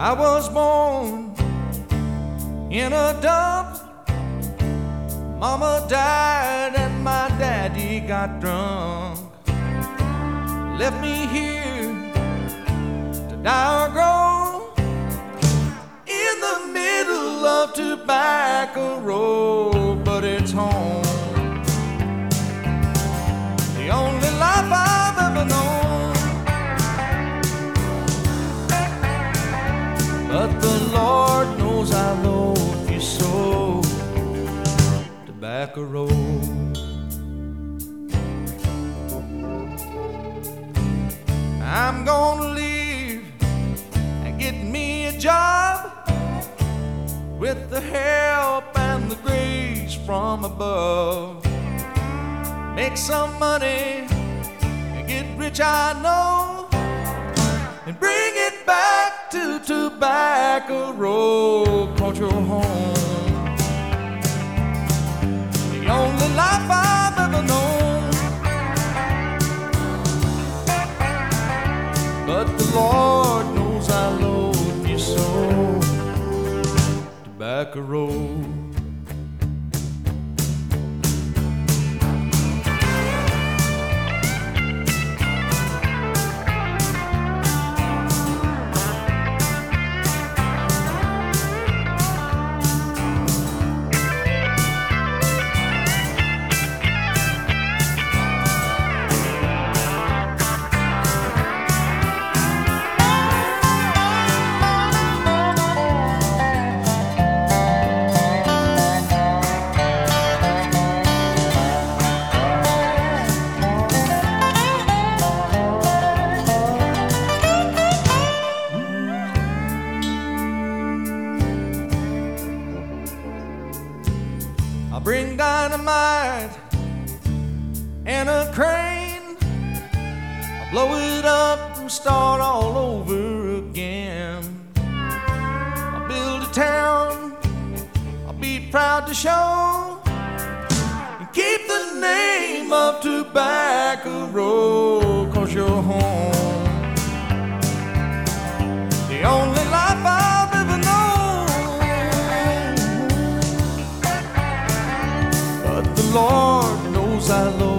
I was born in a dump. Mama died and my daddy got drunk. Left me here to die or grow in the middle of Tobacco Road. But it's home, the only life I've ever known. But the Lord knows I love you so. Tobacco Road. I'm gonna leave and get me a job with the help and the grace from above. Make some money and get rich, I know, and bring it back to Tobacco Road, 'cause you're home, the only life I've ever known. But the Lord knows I love you so. Tobacco Road. I'll bring dynamite and a crane. I'll blow it up and start all over again. I'll build a town I'll be proud to show, and keep the name of Tobacco Road, 'cause you're home, the only life I've ever known. But the Lord knows I love